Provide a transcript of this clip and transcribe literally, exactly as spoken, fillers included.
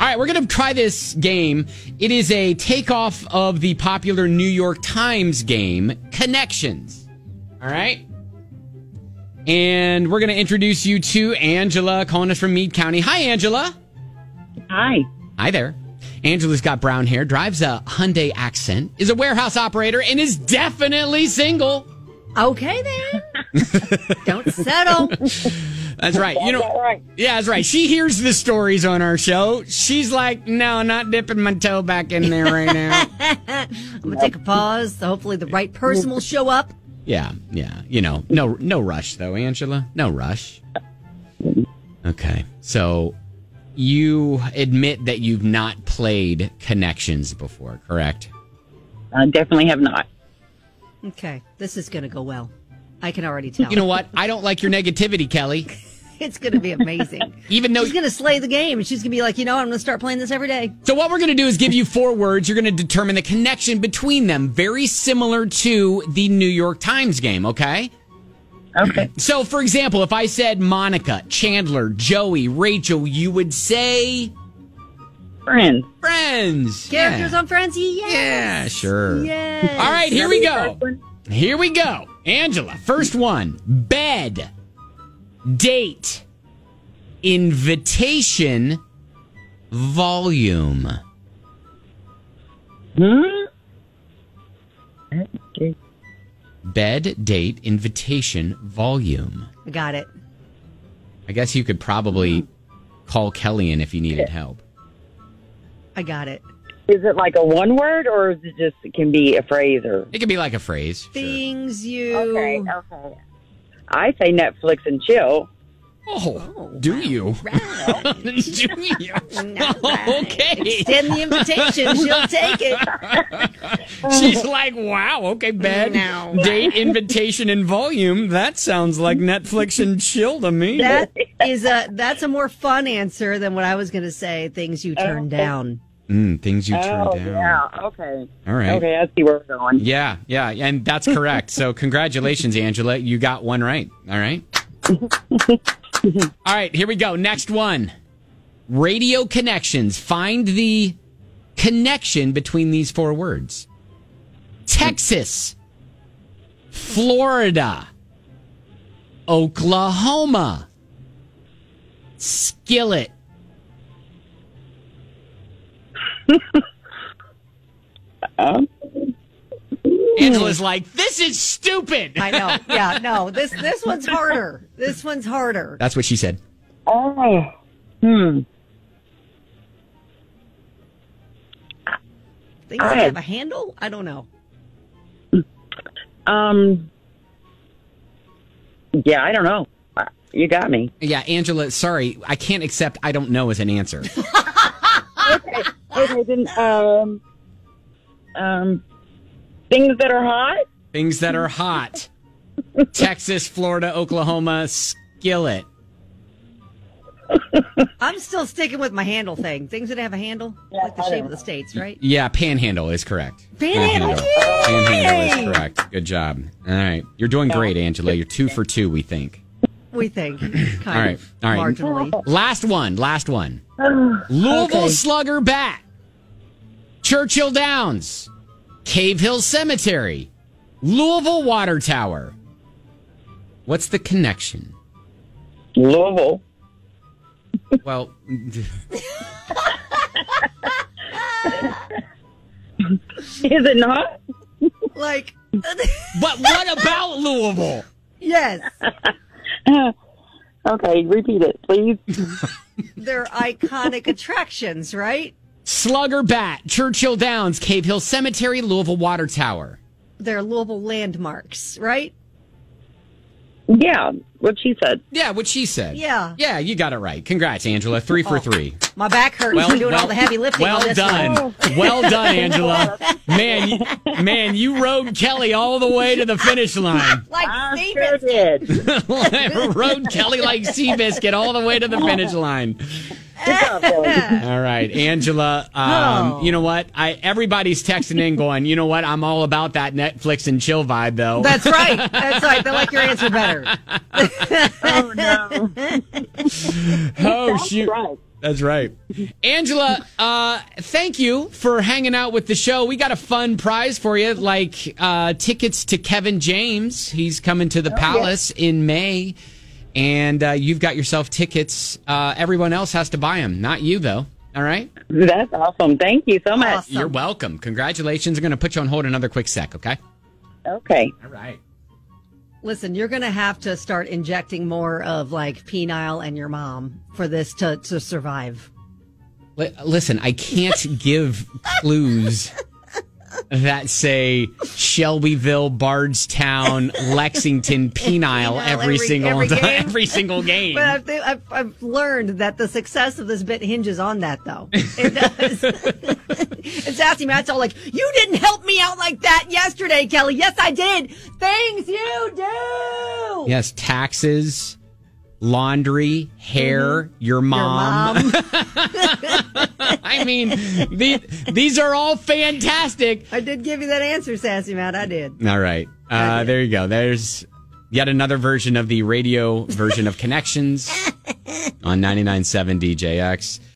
right, we're going to try this game. It is a takeoff of the popular New York Times game, Connections. All right? And we're going to introduce you to Angela, calling us from Meade County. Hi, Angela. Hi. Hi there. Angela's got brown hair, drives a Hyundai Accent, is a warehouse operator, and is definitely single. Okay, then. Don't settle. That's right. You know, right. yeah, that's right. She hears the stories on our show. She's like, no, not dipping my toe back in there right now. I'm going to take a pause. So hopefully the right person will show up. Yeah, yeah. You know, no no rush, though, Angela. No rush. Okay. So you admit that you've not played Connections before, correct? I definitely have not. Okay. This is going to go well. I can already tell. You know what? I don't like your negativity, Kelly. It's going to be amazing. Even though she's going to slay the game, and she's going to be like, you know, I'm going to start playing this every day. So what we're going to do is give you four words. You're going to determine the connection between them, very similar to the New York Times game, okay? Okay. So, for example, if I said Monica, Chandler, Joey, Rachel, you would say... Friends. Friends. Characters yeah. on Friends? Yes. Yeah, sure. Yes. All right, here we go. Here we go. Angela, first one. Bed. Date. Invitation. Volume. Hmm? Okay. Bed, date, invitation, volume. I got it. I guess you could probably call Kelly in if you needed help. I got it. Is it like a one word, or is it just, it can be a phrase? Or It could be like a phrase. Sure. Things you... Okay, okay. I say Netflix and chill. Oh, Oh, do wow. you? Right. do you? Not right. Okay. Extend the invitation. She'll take it. She's like, wow, okay, bed, No. date, invitation, and volume. That sounds like Netflix and chill to me. That is a that's a more fun answer than what I was going to say. Things you turn Okay. down. Mm, things you turn Oh, down. yeah, okay. All right. Okay, I see where we're going. Yeah, yeah, and that's correct. So congratulations, Angela. You got one right. All right. All right, here we go. Next one. Radio connections. Find the connection between these four words. Texas, Florida, Oklahoma, skillet. Um, Angela's like, this is stupid. I know. Yeah, no. This this one's harder. This one's harder. That's what she said. oh, hmm. Things that have a handle? I don't know. Um, yeah, I don't know. Uh, You got me. Yeah, Angela, sorry. I can't accept I don't know as an answer. Okay, okay, then, um, um, things that are hot? Things that are hot. Texas, Florida, Oklahoma, skillet. I'm still sticking with my handle thing. Things that have a handle, Yeah, like the I shape know. of the states, right? Yeah, panhandle is correct. Panhandle. Panhandle is correct. Good job. All right. You're doing great, Angela. You're two for two, we think. We think. Kind All right. of. All right. Marginally. Last one. Last one. Louisville Okay. Slugger Bat. Churchill Downs. Cave Hill Cemetery. Louisville Water Tower. What's the connection? Louisville. Well, Is it not? Like, but what about Louisville? yes. Okay, repeat it, please. They're iconic attractions, right? Slugger Bat, Churchill Downs, Cave Hill Cemetery, Louisville Water Tower. They're Louisville landmarks, right? Yeah, what she said. Yeah, what she said. Yeah. Yeah, you got it right. Congrats, Angela. Three for Oh. three. My back hurts from doing all the heavy lifting well on this done. one. Well done, Angela. Man, you, man, you rode Kelly all the way to the finish line. Like I Steve sure is- did. Rode Kelly like Seabiscuit all the way to the finish line. Good job, Billy. All right, Angela. Um, Oh. You know what? I everybody's texting in, going, you know what? I'm all about that Netflix and chill vibe, though. That's right. That's right. They like your answer better. Oh, no. oh That's shoot! right. That's right. Angela, uh, thank you for hanging out with the show. We got a fun prize for you, like uh, tickets to Kevin James. He's coming to the oh, Palace yes. in May, and uh, you've got yourself tickets. Uh, everyone else has to buy them, not you, though. All right? That's awesome. Thank you so much. Awesome. You're welcome. Congratulations. I'm going to put you on hold another quick sec, okay? Okay. All right. Listen, you're going to have to start injecting more of like penile and your mom for this to, to survive. Listen, I can't give clues that say Shelbyville, Bardstown, Lexington, penile every, every single every, game. every single game. But I've, I've, I've learned that the success of this bit hinges on that, though. It does. And Sassy Matt's all like, "You didn't help me out like that yesterday, Kelly." Yes, I did. Things you do. Yes, taxes, laundry, hair, mm-hmm. your mom. Your mom. I mean, these, these are all fantastic. I did give you that answer, Sassy Matt. I did. All right. Uh, there you go. There's yet another version of the radio version of Connections on ninety-nine point seven D J X.